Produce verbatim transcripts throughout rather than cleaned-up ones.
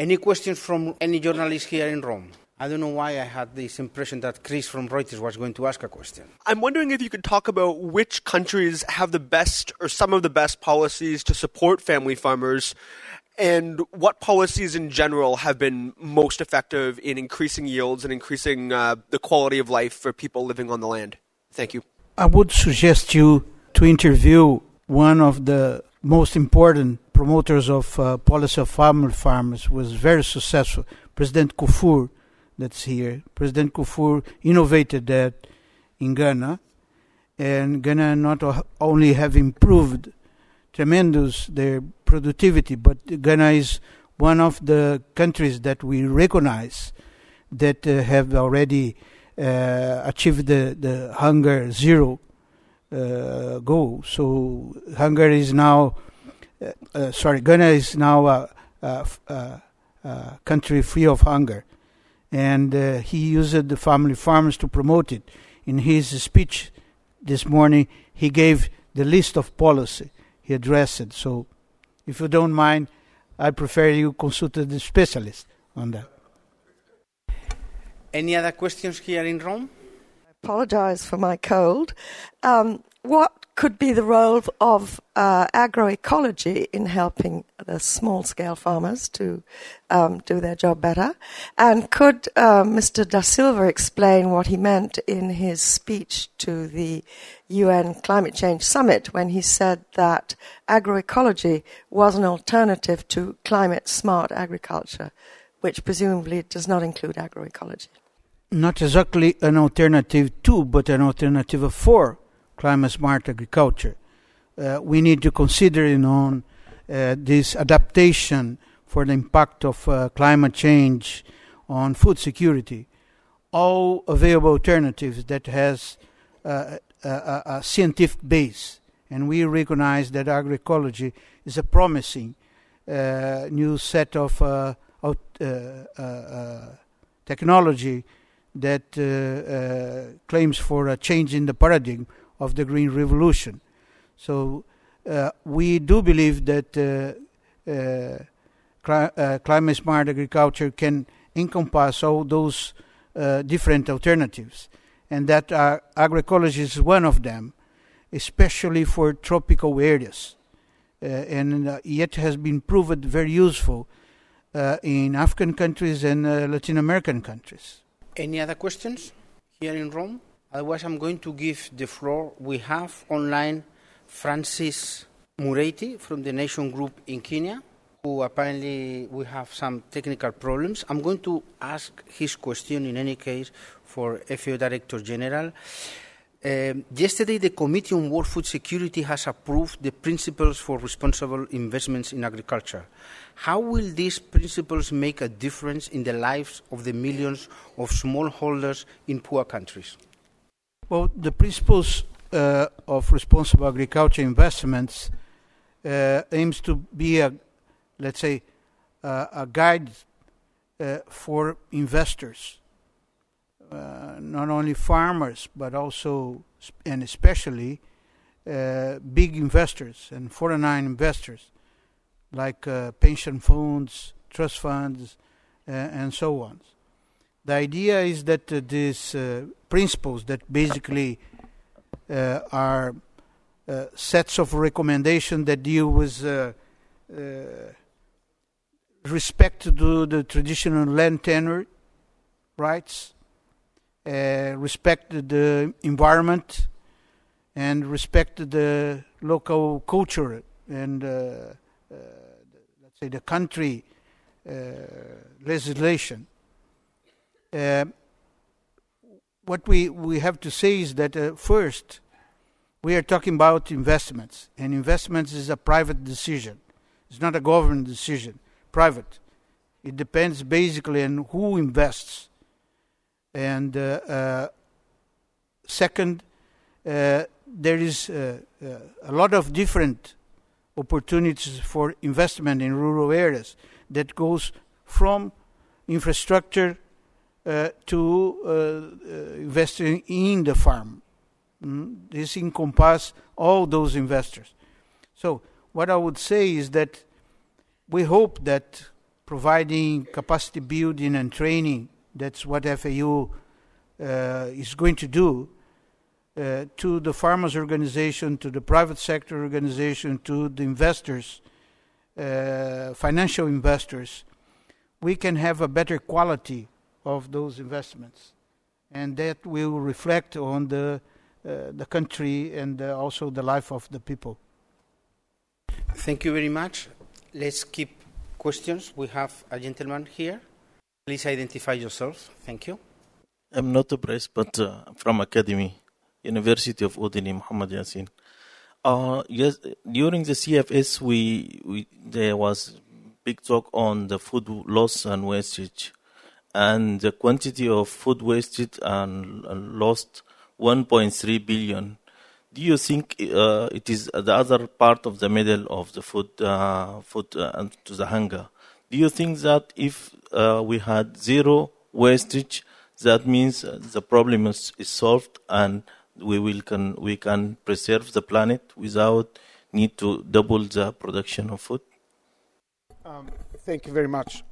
Any questions from any journalist here in Rome? I don't know why I had this impression that Chris from Reuters was going to ask a question. I'm wondering if you could talk about which countries have the best or some of the best policies to support family farmers, and what policies in general have been most effective in increasing yields and increasing uh, the quality of life for people living on the land. Thank you. I would suggest you to interview one of the most important promoters of uh, policy of family farmers, was very successful, President Kufur, that's here. President Kufur innovated that in Ghana, and Ghana not only have improved tremendous their productivity, but Ghana is one of the countries that we recognize that uh, have already uh, achieved the, the hunger zero uh, goal. So hunger is now, uh, uh, sorry, Ghana is now a, a, a, a country free of hunger. And uh, he used the family farmers to promote it. In his speech this morning, he gave the list of policy. He addressed it. So, if you don't mind, I prefer you consult the specialist on that. Any other questions here in Rome? I apologize for my cold. Um, what could be the role of uh, agroecology in helping the small-scale farmers to um, do their job better? And could uh, Mister Da Silva explain what he meant in his speech to the U N Climate Change Summit when he said that agroecology was an alternative to climate-smart agriculture, which presumably does not include agroecology? Not exactly an alternative to, but an alternative for climate-smart agriculture. Uh, we need to consider you know, on uh, this adaptation for the impact of uh, climate change on food security. All available alternatives that has uh, a, a scientific base, and we recognize that agroecology is a promising uh, new set of uh, uh, uh, uh, technology that uh, uh, claims for a change in the paradigm of the Green Revolution. So uh, we do believe that uh, uh, cli- uh, climate-smart agriculture can encompass all those uh, different alternatives, and that uh, agroecology is one of them, especially for tropical areas, uh, and uh, yet has been proven very useful uh, in African countries and uh, Latin American countries. Any other questions here in Rome? Otherwise, I'm going to give the floor. We have online Francis Mureti from the Nation Group in Kenya, who apparently we have some technical problems. I'm going to ask his question in any case for F A O Director General. Um, yesterday, the Committee on World Food Security has approved the principles for responsible investments in agriculture. How will these principles make a difference in the lives of the millions of smallholders in poor countries? Well, the principles uh, of responsible agriculture investments uh, aims to be a, let's say, uh, a guide uh, for investors, uh, not only farmers, but also and especially uh, big investors and foreign investors, like uh, pension funds, trust funds, uh, and so on. The idea is that uh, these uh, principles that basically uh, are uh, sets of recommendations that deal with uh, uh, respect to the traditional land tenure rights, uh, respect the environment, and respect the local culture and uh, uh, let's say the country uh, legislation. Uh, what we, we have to say is that uh, first, we are talking about investments, and investments is a private decision. It's not a government decision, private. It depends basically on who invests. And uh, uh, second, uh, there is uh, uh, a lot of different opportunities for investment in rural areas that goes from infrastructure Uh, to uh, uh, investing in the farm. Mm? This encompasses all those investors. So what I would say is that we hope that providing capacity building and training, that's what F A O uh, is going to do, uh, to the farmers' organization, to the private sector organization, to the investors, uh, financial investors, we can have a better quality of those investments. And that will reflect on the uh, the country and uh, also the life of the people. Thank you very much. Let's keep questions. We have a gentleman here. Please identify yourself. Thank you. I'm not a press, but uh, from Academy, University of Udine, Muhammad Yassin. Uh, yes, during the C F S, we, we there was big talk on the food loss and wastage, and the quantity of food wasted and, and lost one point three billion. Do you think uh, it is the other part of the middle of the food, uh, food uh, to the hunger? Do you think that if uh, we had zero wastage, that means the problem is, is solved and we will can we can preserve the planet without need to double the production of food? Um, thank you very much.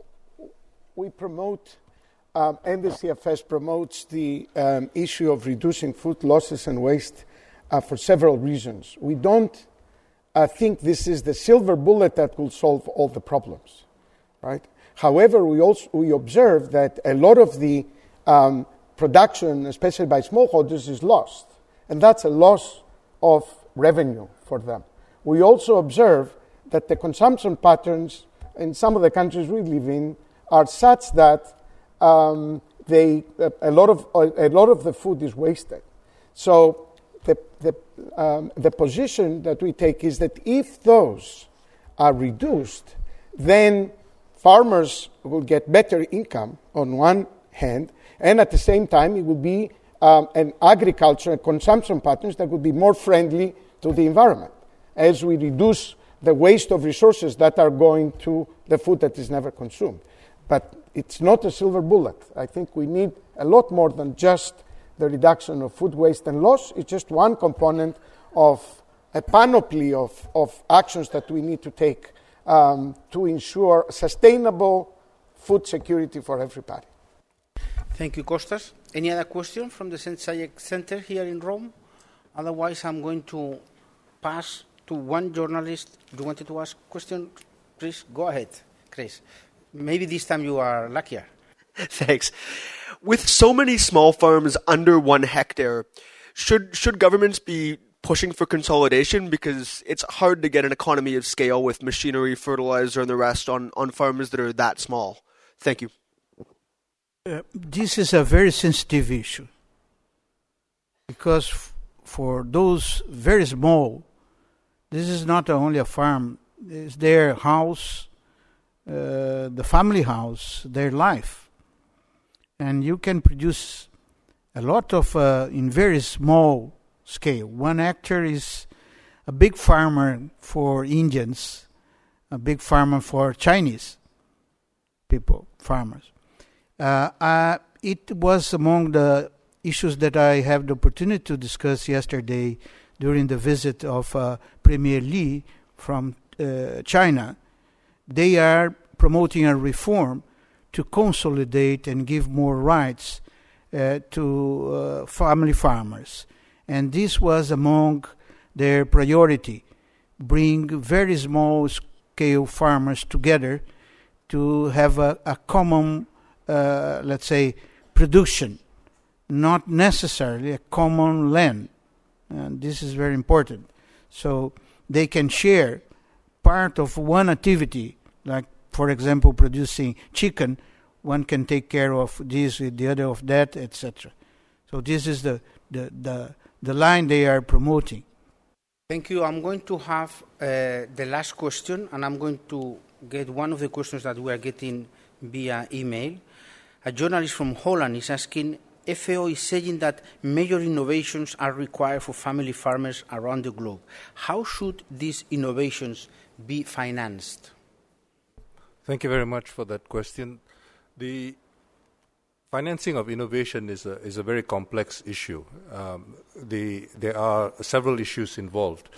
We promote, um, and the C F S promotes the um, issue of reducing food losses and waste uh, for several reasons. We don't uh, think this is the silver bullet that will solve all the problems, right? However, we also we observe that a lot of the um, production, especially by smallholders, is lost, and that's a loss of revenue for them. We also observe that the consumption patterns in some of the countries we live in are such that um, they a, a lot of a, a lot of the food is wasted. So the the um, the position that we take is that if those are reduced, then farmers will get better income on one hand, and at the same time it will be um, an agriculture and consumption patterns that will be more friendly to the environment as we reduce the waste of resources that are going to the food that is never consumed. But it's not a silver bullet. I think we need a lot more than just the reduction of food waste and loss. It's just one component of a panoply of, of actions that we need to take um, to ensure sustainable food security for everybody. Thank you, Kostas. Any other question from the SENSAIEC Center here in Rome? Otherwise, I'm going to pass to one journalist. You wanted to ask a question? Please, go ahead, Chris. Maybe this time you are luckier. Thanks. With so many small farms under one hectare, should should governments be pushing for consolidation? Because it's hard to get an economy of scale with machinery, fertilizer, and the rest on, on farms that are that small. Thank you. Uh, this is a very sensitive issue because f- for those very small, this is not only a farm, it's their house, uh, the family house, their life. And you can produce a lot of, uh, in very small scale. One hectare is a big farmer for Indians, a big farmer for Chinese people, farmers. Uh, uh, it was among the issues that I had the opportunity to discuss yesterday during the visit of uh, Premier Li from uh, China. They are promoting a reform to consolidate and give more rights uh, to uh, family farmers. And this was among their priority, bring very small scale farmers together to have a, a common, uh, let's say, production, not necessarily a common land. And this is very important. So they can share part of one activity, like, for example, producing chicken. One can take care of this, the other of that, et cetera. So this is the, the, the, the line they are promoting. Thank you. I'm going to have uh, the last question, and I'm going to get one of the questions that we are getting via email. A journalist from Holland is asking, F A O is saying that major innovations are required for family farmers around the globe. How should these innovations be financed? Thank you very much for that question. The financing of innovation is a, is a very complex issue. Um, the, there are several issues involved.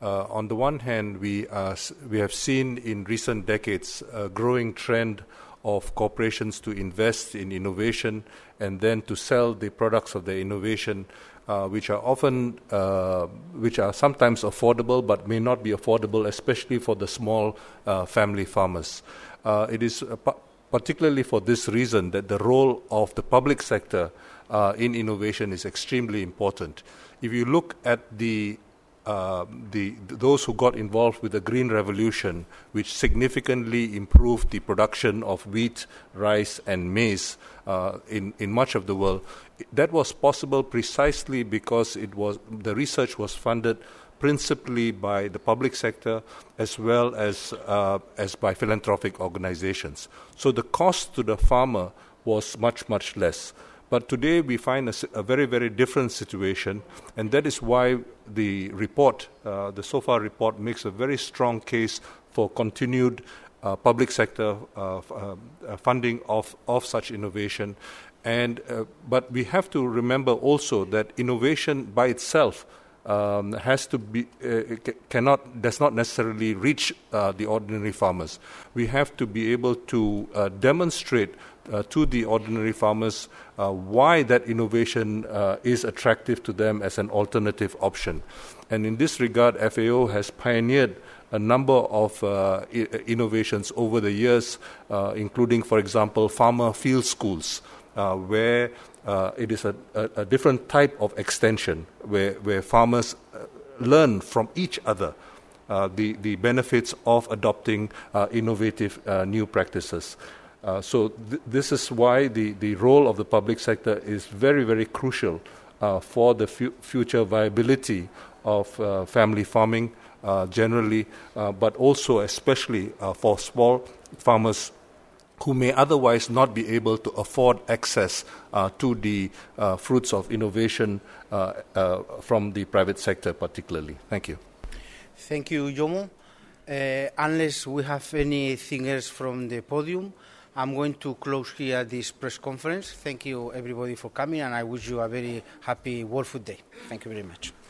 Uh, on the one hand, we, are, we have seen in recent decades a growing trend of corporations to invest in innovation and then to sell the products of their innovation, uh, which are often, uh, which are sometimes affordable but may not be affordable, especially for the small uh, family farmers. Uh, it is uh, pa- particularly for this reason that the role of the public sector uh, in innovation is extremely important. If you look at the Uh, the those who got involved with the Green Revolution, which significantly improved the production of wheat, rice, and maize uh, in in much of the world, that was possible precisely because it was the research was funded principally by the public sector as well as uh, as by philanthropic organizations. So the cost to the farmer was much much less. But today we find a, a very, very different situation, and that is why the report, uh, the SOFA report, makes a very strong case for continued uh, public sector uh, f- uh, funding of, of such innovation. And uh, but we have to remember also that innovation by itself um, has to be uh, c- cannot does not necessarily reach uh, the ordinary farmers. We have to be able to uh, demonstrate uh, to the ordinary farmers uh, why that innovation uh, is attractive to them as an alternative option. And in this regard, F A O has pioneered a number of uh, I- innovations over the years, uh, including, for example, farmer field schools, uh, where uh, it is a, a, a different type of extension, where, where farmers uh, learn from each other uh, the, the benefits of adopting uh, innovative uh, new practices. Uh, so th- this is why the, the role of the public sector is very, very crucial uh, for the fu- future viability of uh, family farming uh, generally, uh, but also especially uh, for small farmers who may otherwise not be able to afford access uh, to the uh, fruits of innovation uh, uh, from the private sector particularly. Thank you. Thank you, Jomo. Uh, unless we have anything else from the podium, I'm going to close here this press conference. Thank you, everybody, for coming, and I wish you a very happy World Food Day. Thank you very much.